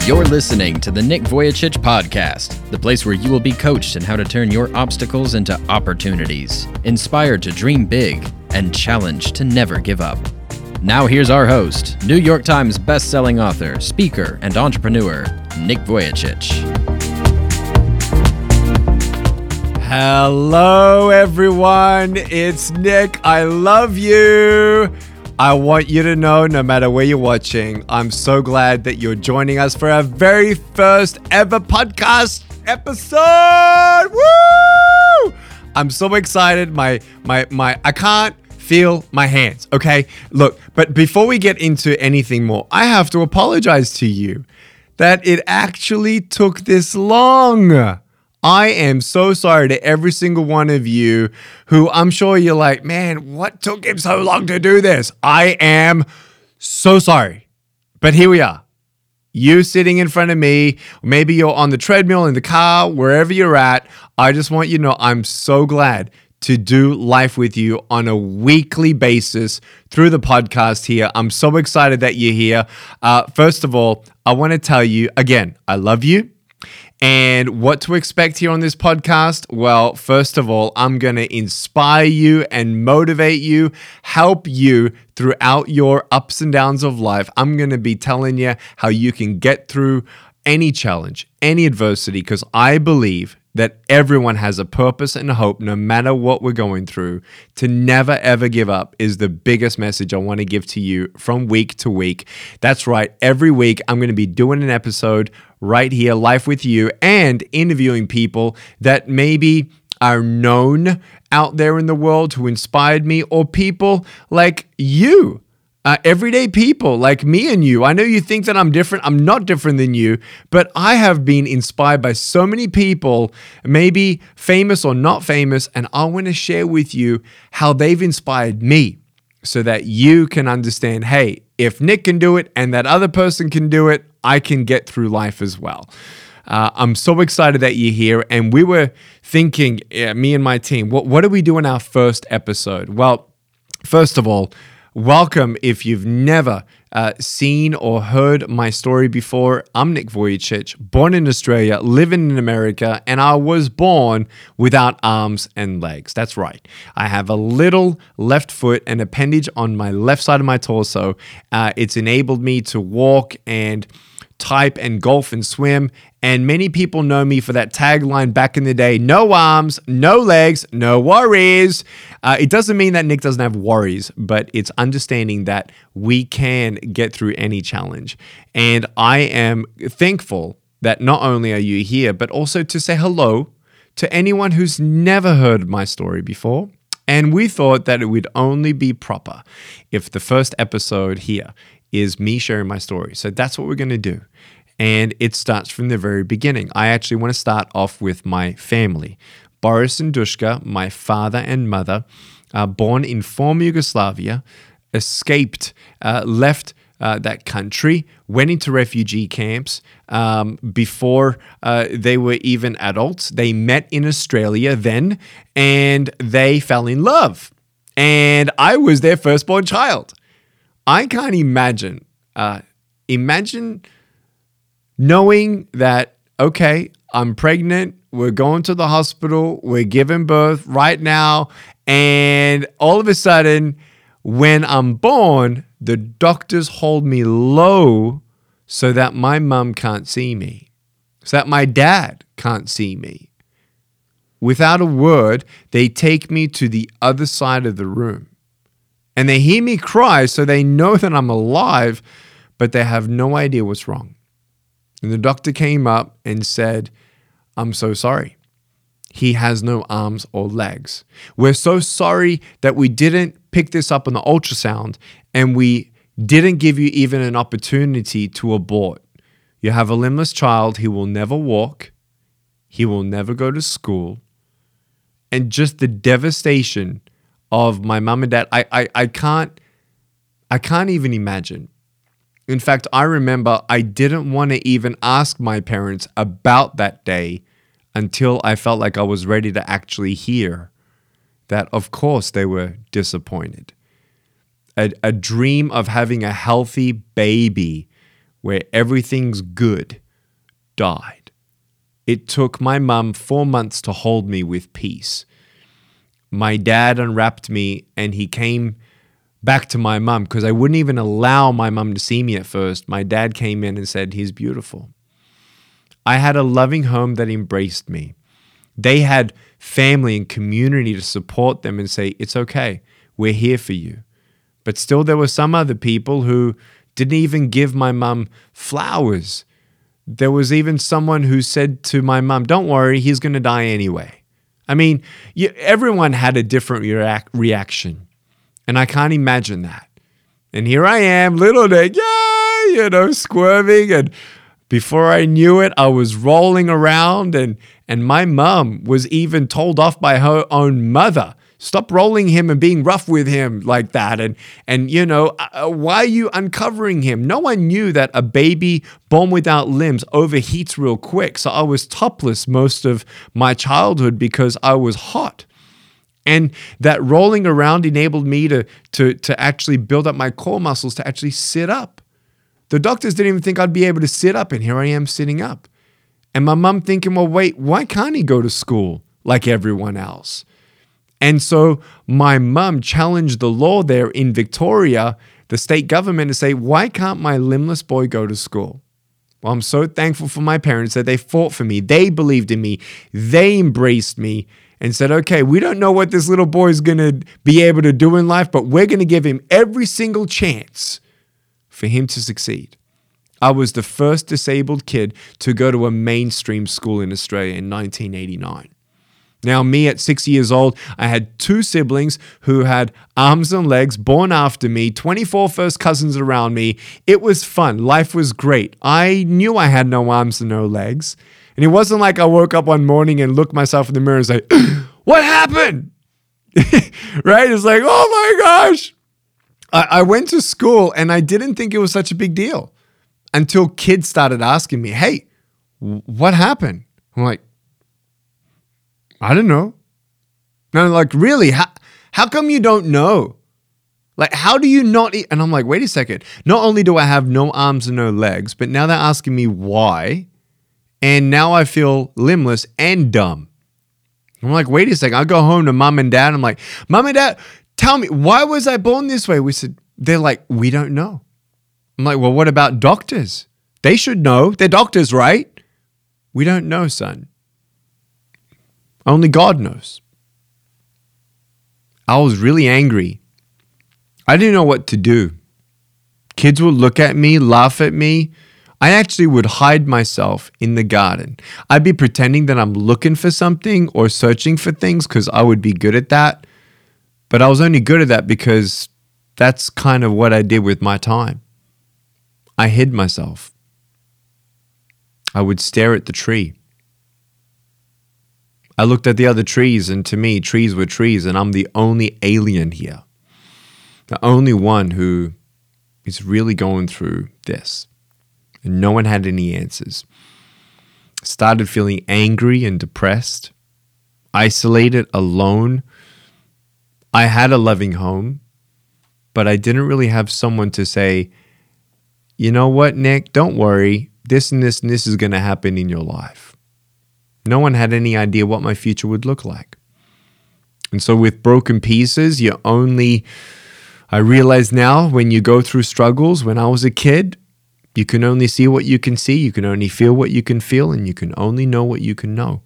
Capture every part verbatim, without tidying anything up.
You're listening to the Nick Vujicic Podcast, the place where you will be coached in how to turn your obstacles into opportunities, inspired to dream big, and challenged to never give up. Now here's our host, New York Times best-selling author, speaker, and entrepreneur, Nick Vujicic. Hello, everyone. It's Nick. I love you. I want you to know, no matter where you're watching, I'm so glad that you're joining us for our very first ever podcast episode. Woo! I'm so excited. My, my, my, I can't feel my hands, okay? Look, but before we get into anything more, I have to apologize to you that it actually took this long. I am so sorry to every single one of you who I'm sure you're like, man, what took him so long to do this? I am so sorry. But here we are. You sitting in front of me, maybe you're on the treadmill, in the car, wherever you're at. I just want you to know I'm so glad to do life with you on a weekly basis through the podcast here. I'm so excited that you're here. Uh, first of all, I want to tell you again, I love you. And what to expect here on this podcast? Well, first of all, I'm going to inspire you and motivate you, help you throughout your ups and downs of life. I'm going to be telling you how you can get through any challenge, any adversity, because I believe that everyone has a purpose and a hope no matter what we're going through. To never, ever give up is the biggest message I want to give to you from week to week. That's right. Every week, I'm going to be doing an episode right here, live with you, and interviewing people that maybe are known out there in the world who inspired me, or people like you. Uh, everyday people like me and you. I know you think that I'm different. I'm not different than you, but I have been inspired by so many people, maybe famous or not famous, and I want to share with you how they've inspired me so that you can understand, hey, if Nick can do it and that other person can do it, I can get through life as well. Uh, I'm so excited that you're here, and we were thinking, uh, me and my team, what, what do we do in our first episode? Well, first of all, welcome if you've never uh, seen or heard my story before. I'm Nick Vujicic, born in Australia, living in America, and I was born without arms and legs. That's right. I have a little left foot and appendage on my left side of my torso. Uh, it's enabled me to walk and type and golf and swim. And many people know me for that tagline back in the day, no arms, no legs, no worries. Uh, it doesn't mean that Nick doesn't have worries, but it's understanding that we can get through any challenge. And I am thankful that not only are you here, but also to say hello to anyone who's never heard my story before. And we thought that it would only be proper if the first episode here is me sharing my story. So that's what we're going to do. And it starts from the very beginning. I actually want to start off with my family. Boris and Dushka, my father and mother, uh, born in former Yugoslavia, escaped, uh, left uh, that country, went into refugee camps um, before uh, they were even adults. They met in Australia then, and they fell in love. And I was their firstborn child. I can't imagine, uh, imagine knowing that, okay, I'm pregnant, we're going to the hospital, we're giving birth right now, and all of a sudden, when I'm born, the doctors hold me low so that my mom can't see me, so that my dad can't see me. Without a word, they take me to the other side of the room. And they hear me cry, so they know that I'm alive, but they have no idea what's wrong. And the doctor came up and said, I'm so sorry. He has no arms or legs. We're so sorry that we didn't pick this up on the ultrasound, and we didn't give you even an opportunity to abort. You have a limbless child. He will never walk. He will never go to school. And just the devastation of my mom and dad, I, I I can't I can't even imagine. In fact, I remember I didn't want to even ask my parents about that day until I felt like I was ready to actually hear that, of course, they were disappointed. A, a dream of having a healthy baby where everything's good, died. It took my mum four months to hold me with peace. My dad unwrapped me and he came back to my mum because I wouldn't even allow my mum to see me at first. My dad came in and said, he's beautiful. I had a loving home that embraced me. They had family and community to support them and say, it's okay, we're here for you. But still there were some other people who didn't even give my mum flowers. There was even someone who said to my mum, don't worry, he's going to die anyway. I mean, you, everyone had a different reac- reaction. And I can't imagine that. And here I am, little Nick, yeah, you know, squirming. And before I knew it, I was rolling around. And, and my mum was even told off by her own mother. Stop rolling him and being rough with him like that. And, and you know, uh, why are you uncovering him? No one knew that a baby born without limbs overheats real quick. So I was topless most of my childhood because I was hot. And that rolling around enabled me to, to, to actually build up my core muscles to actually sit up. The doctors didn't even think I'd be able to sit up, and here I am sitting up. And my mom thinking, well, wait, why can't he go to school like everyone else? And so my mum challenged the law there in Victoria, the state government, to say, why can't my limbless boy go to school? Well, I'm so thankful for my parents that they fought for me. They believed in me. They embraced me and said, okay, we don't know what this little boy is going to be able to do in life, but we're going to give him every single chance for him to succeed. I was the first disabled kid to go to a mainstream school in Australia in nineteen eighty-nine. Now, me at six years old, I had two siblings who had arms and legs born after me, twenty-four first cousins around me. It was fun. Life was great. I knew I had no arms and no legs. And it wasn't like I woke up one morning and looked myself in the mirror and say, what happened? Right? It's like, oh my gosh. I, I went to school and I didn't think it was such a big deal until kids started asking me, hey, what happened? I'm like, I don't know. And I'm like, really? How, how come you don't know? Like, how do you not eat? And I'm like, wait a second. Not only do I have no arms and no legs, but now they're asking me why. And now I feel limbless and dumb. I'm like, wait a second. I go home to mom and dad. I'm like, mom and dad, tell me, why was I born this way? We said, they're like, we don't know. I'm like, well, what about doctors? They should know. They're doctors, right? We don't know, son. Only God knows. I was really angry. I didn't know what to do. Kids would look at me, laugh at me. I actually would hide myself in the garden. I'd be pretending that I'm looking for something or searching for things because I would be good at that. But I was only good at that because that's kind of what I did with my time. I hid myself. I would stare at the tree. I looked at the other trees, and to me, trees were trees, and I'm the only alien here. The only one who is really going through this. And no one had any answers. I started feeling angry and depressed, isolated, alone. I had a loving home, but I didn't really have someone to say, you know what, Nick, don't worry. This and this and this is going to happen in your life. No one had any idea what my future would look like. And so with broken pieces, you only, I realize now when you go through struggles, when I was a kid, you can only see what you can see, you can only feel what you can feel, and you can only know what you can know.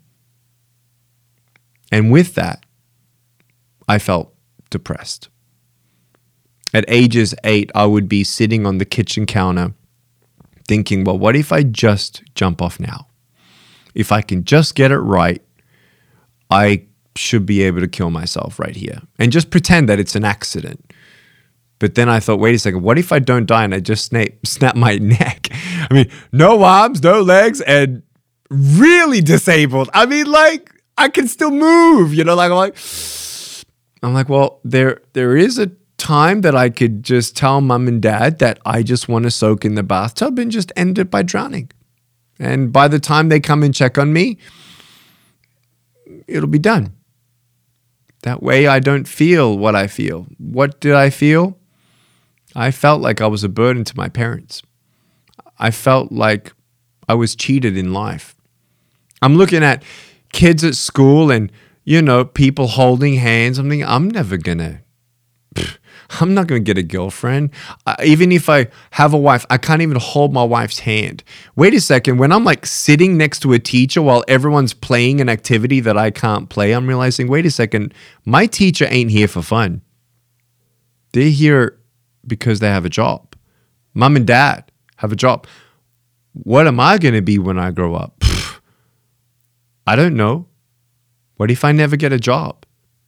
And with that, I felt depressed. At ages eight, I would be sitting on the kitchen counter thinking, well, what if I just jump off now? If I can just get it right, I should be able to kill myself right here and just pretend that it's an accident. But then I thought, wait a second, what if I don't die and I just snap, snap my neck? I mean, no arms, no legs, and really disabled. I mean, like, I can still move, you know, like, I'm like, I'm like, well, there, there is a time that I could just tell mom and dad that I just want to soak in the bathtub and just end it by drowning. And by the time they come and check on me, it'll be done. That way I don't feel what I feel. What did I feel? I felt like I was a burden to my parents. I felt like I was cheated in life. I'm looking at kids at school and, you know, people holding hands. I'm thinking, I'm never going to, I'm not going to get a girlfriend. Uh, even if I have a wife, I can't even hold my wife's hand. Wait a second. When I'm like sitting next to a teacher while everyone's playing an activity that I can't play, I'm realizing, wait a second, my teacher ain't here for fun. They're here because they have a job. Mom and dad have a job. What am I going to be when I grow up? Pfft, I don't know. What if I never get a job?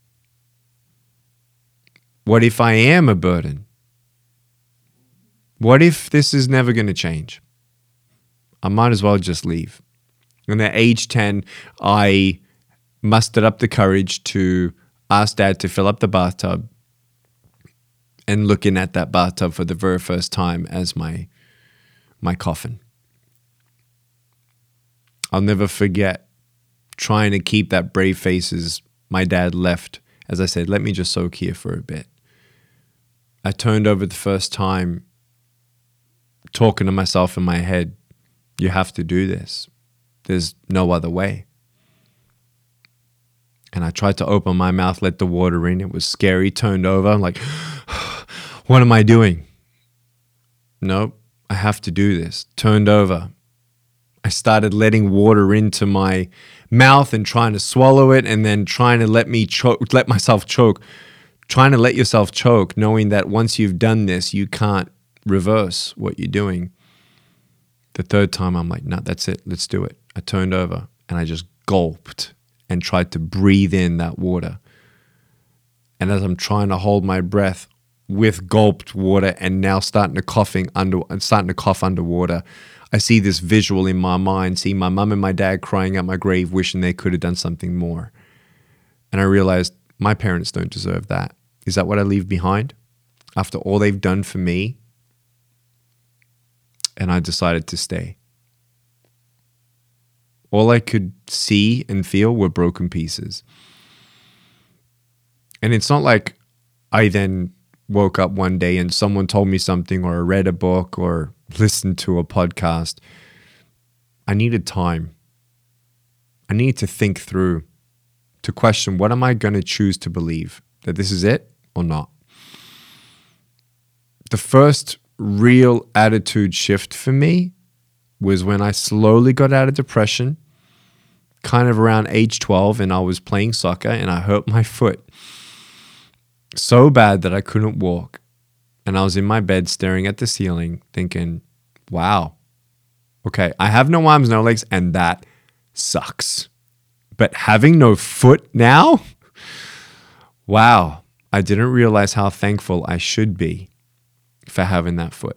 What if I am a burden? What if this is never going to change? I might as well just leave. And at age ten, I mustered up the courage to ask Dad to fill up the bathtub and looking at that bathtub for the very first time as my, my coffin. I'll never forget trying to keep that brave face as my dad left. As I said, let me just soak here for a bit. I turned over the first time, talking to myself in my head, you have to do this. There's no other way. And I tried to open my mouth, let the water in. It was scary, turned over. I'm like, what am I doing? Nope, I have to do this. Turned over. I started letting water into my mouth and trying to swallow it and then trying to let me choke, let myself choke. Trying to let yourself choke, knowing that once you've done this, you can't reverse what you're doing. The third time, I'm like, no, that's it. Let's do it. I turned over and I just gulped and tried to breathe in that water. And as I'm trying to hold my breath with gulped water and now starting to coughing under, starting to cough underwater, I see this visual in my mind, see my mum and my dad crying at my grave, wishing they could have done something more. And I realized my parents don't deserve that. Is that what I leave behind after all they've done for me? And I decided to stay. All I could see and feel were broken pieces. And it's not like I then woke up one day and someone told me something or I read a book or listened to a podcast. I needed time. I needed to think through, to question, what am I going to choose to believe? That this is it or not? The first real attitude shift for me was when I slowly got out of depression, kind of around age twelve, and I was playing soccer and I hurt my foot so bad that I couldn't walk. And I was in my bed staring at the ceiling thinking, wow, okay, I have no arms, no legs, and that sucks. But having no foot now, wow, I didn't realize how thankful I should be for having that foot.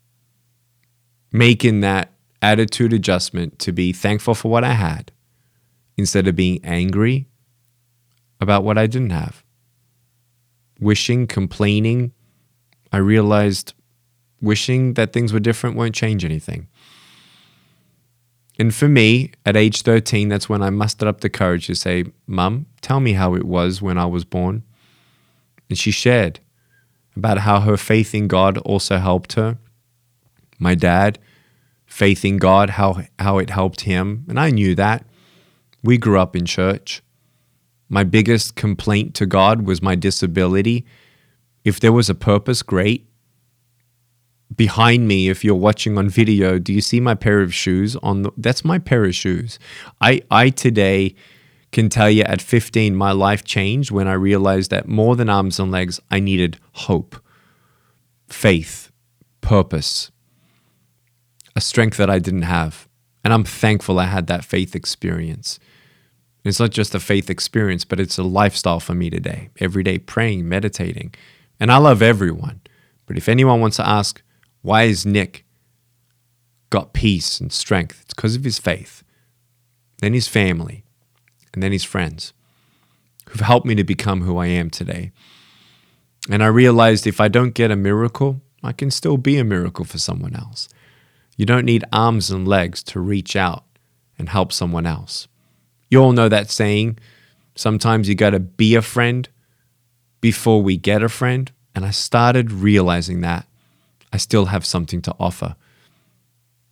Making that attitude adjustment to be thankful for what I had instead of being angry about what I didn't have. Wishing, complaining, I realized wishing that things were different won't change anything. And for me, at age thirteen, that's when I mustered up the courage to say, Mum, tell me how it was when I was born. And she shared about how her faith in God also helped her. My dad, faith in God, how, how it helped him. And I knew that. We grew up in church. My biggest complaint to God was my disability. If there was a purpose, great. Behind me, if you're watching on video, do you see my pair of shoes on the, that's my pair of shoes. I, I today can tell you at fifteen, my life changed when I realized that more than arms and legs, I needed hope, faith, purpose, a strength that I didn't have. And I'm thankful I had that faith experience. It's not just a faith experience, but it's a lifestyle for me today. Every day praying, meditating. And I love everyone. But if anyone wants to ask, why is Nick got peace and strength? It's because of his faith. Then his family. And then his friends who've helped me to become who I am today. And I realized if I don't get a miracle, I can still be a miracle for someone else. You don't need arms and legs to reach out and help someone else. You all know that saying, sometimes you got to be a friend before we get a friend. And I started realizing that I still have something to offer.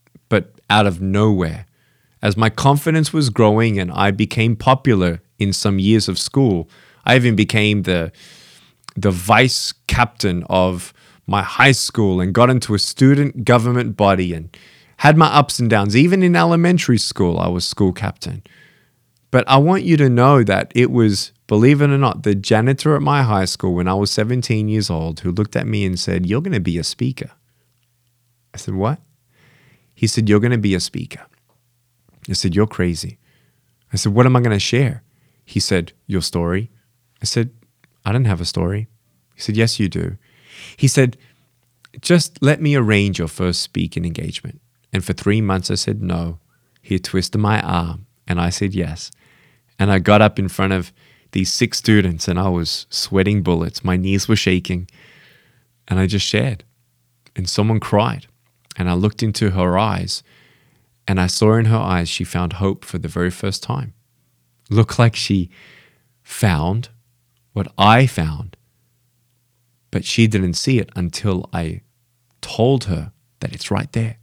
out of nowhere. As my confidence was growing and I became popular in some years of school, I even became the, the vice captain of my high school and got into a student government body and had my ups and downs. Even in elementary school, I was school captain. But I want you to know that it was, believe it or not, the janitor at my high school when I was seventeen years old who looked at me and said, "You're going to be a speaker." I said, "What?" He said, "You're going to be a speaker." I said, "You're crazy." I said, "What am I going to share?" He said, "Your story." I said, "I don't have a story." He said, "Yes, you do." He said, "Just let me arrange your first speaking engagement." And for three months I said no. He twisted my arm and I said yes. And I got up in front of these six students and I was sweating bullets. My knees were shaking. And I just shared. And someone cried. And I looked into her eyes and I saw in her eyes she found hope for the very first time. Looked like she found what I found. But she didn't see it until I told her that it's right there.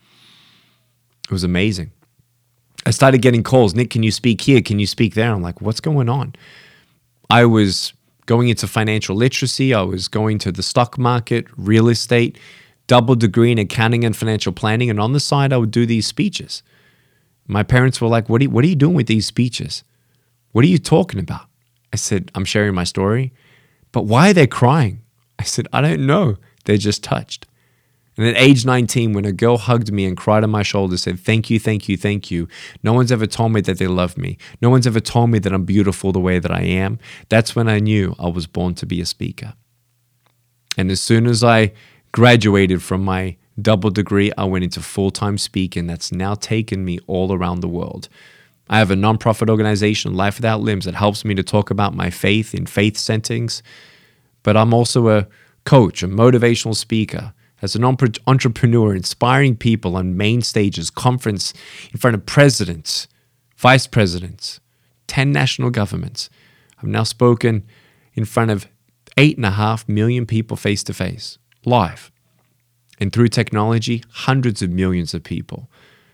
It was amazing. I started getting calls. "Nick, can you speak here? Can you speak there?" I'm like, what's going on? I was going into financial literacy. I was going to the stock market, real estate, double degree in accounting and financial planning. And on the side, I would do these speeches. My parents were like, what are you, what are you doing with these speeches? What are you talking about? I said, "I'm sharing my story." "But why are they crying?" I said, "I don't know. They're just touched." And at age nineteen, when a girl hugged me and cried on my shoulder, said, "Thank you, thank you, thank you. No one's ever told me that they love me. No one's ever told me that I'm beautiful the way that I am." That's when I knew I was born to be a speaker. And as soon as I graduated from my double degree, I went into full-time speaking. That's now taken me all around the world. I have a nonprofit organization, Life Without Limbs, that helps me to talk about my faith in faith settings. But I'm also a coach, a motivational speaker. As an entrepreneur, inspiring people on main stages, conference in front of presidents, vice presidents, ten national governments. I've now spoken in front of eight and a half million people face to face, live. And through technology, hundreds of millions of people.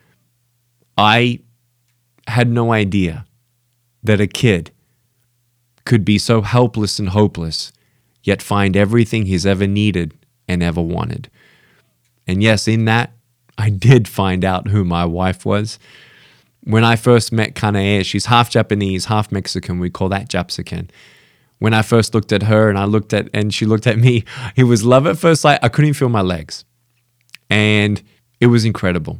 I had no idea that a kid could be so helpless and hopeless, yet find everything he's ever needed and ever wanted. And yes, in that, I did find out who my wife was. When I first met Kanae, she's half Japanese, half Mexican. We call that Japsican. When I first looked at her and I looked at, and she looked at me, it was love at first sight. I couldn't feel my legs. And it was incredible.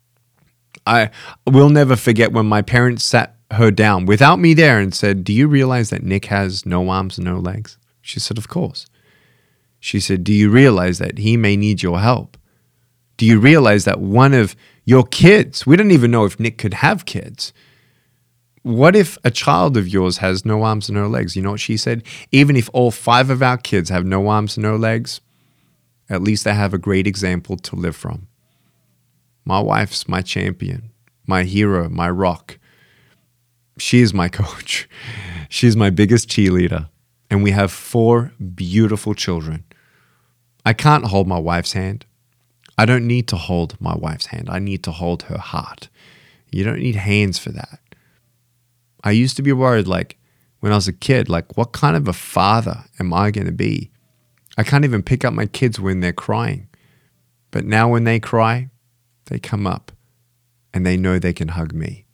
I will never forget when my parents sat her down without me there and said, "Do you realize that Nick has no arms and no legs?" She said, "Of course." She said, "Do you realize that he may need your help? Do you realize that one of your kids," we don't even know if Nick could have kids. "What if a child of yours has no arms and no legs?" You know what she said? "Even if all five of our kids have no arms and no legs, at least they have a great example to live from." My wife's my champion, my hero, my rock. She is my coach. She's my biggest cheerleader. And we have four beautiful children. I can't hold my wife's hand. I don't need to hold my wife's hand. I need to hold her heart. You don't need hands for that. I used to be worried, like, when I was a kid, like, what kind of a father am I going to be? I can't even pick up my kids when they're crying. But now when they cry, they come up and they know they can hug me.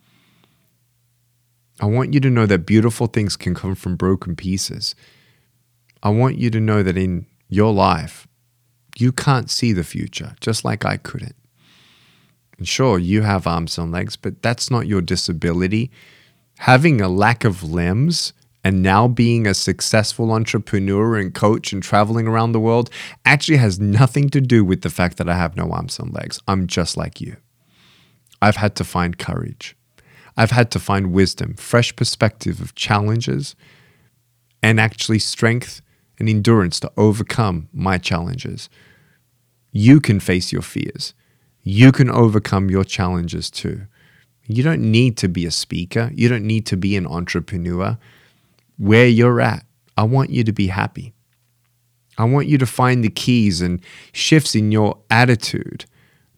I want you to know that beautiful things can come from broken pieces. I want you to know that in your life, you can't see the future, just like I couldn't. And sure, you have arms and legs, but that's not your disability. Having a lack of limbs and now being a successful entrepreneur and coach and traveling around the world actually has nothing to do with the fact that I have no arms and legs. I'm just like you. I've had to find courage. I've had to find wisdom, fresh perspective of challenges, and actually strength and endurance to overcome my challenges. You can face your fears. You can overcome your challenges too. You don't need to be a speaker. You don't need to be an entrepreneur. Where you're at, I want you to be happy. I want you to find the keys and shifts in your attitude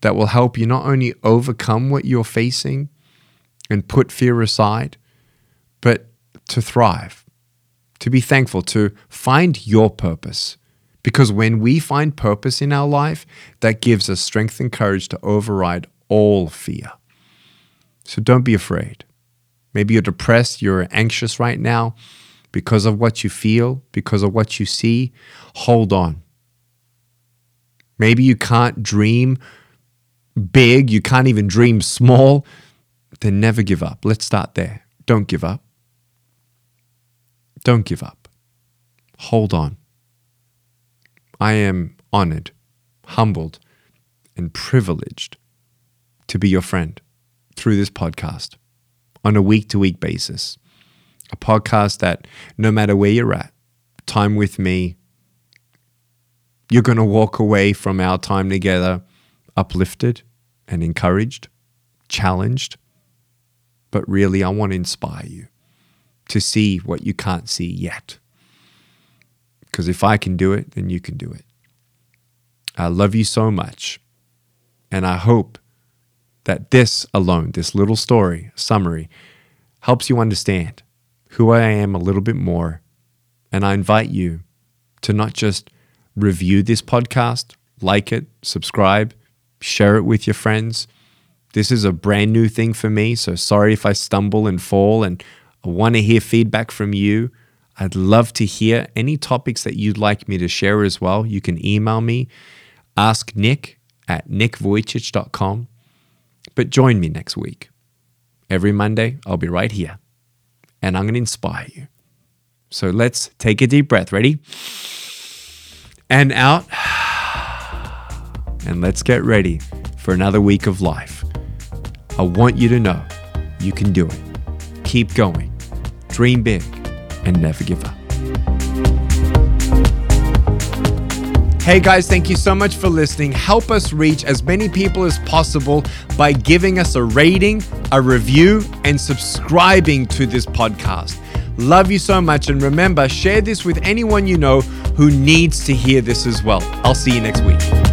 that will help you not only overcome what you're facing and put fear aside, but to thrive, to be thankful, to find your purpose. Because when we find purpose in our life, that gives us strength and courage to override all fear. So don't be afraid. Maybe you're depressed, you're anxious right now because of what you feel, because of what you see. Hold on. Maybe you can't dream big, you can't even dream small. Then never give up. Let's start there. Don't give up. Don't give up. Hold on. I am honored, humbled, and privileged to be your friend through this podcast on a week-to-week basis. A podcast that no matter where you're at, time with me, you're going to walk away from our time together uplifted and encouraged, challenged. But really, I want to inspire you to see what you can't see yet. Because if I can do it, then you can do it. I love you so much. And I hope that this alone, this little story, summary, helps you understand who I am a little bit more. And I invite you to not just review this podcast, like it, subscribe, share it with your friends. This is a brand new thing for me, so sorry if I stumble and fall, and I want to hear feedback from you. I'd love to hear any topics that you'd like me to share as well. You can email me, ask Nick at nick vujicic dot com. But join me next week. Every Monday, I'll be right here, and I'm going to inspire you. So let's take a deep breath. Ready? And out. And let's get ready for another week of life. I want you to know you can do it. Keep going. Dream big and never give up. Hey guys, thank you so much for listening. Help us reach as many people as possible by giving us a rating, a review, and subscribing to this podcast. Love you so much. And remember, share this with anyone you know who needs to hear this as well. I'll see you next week.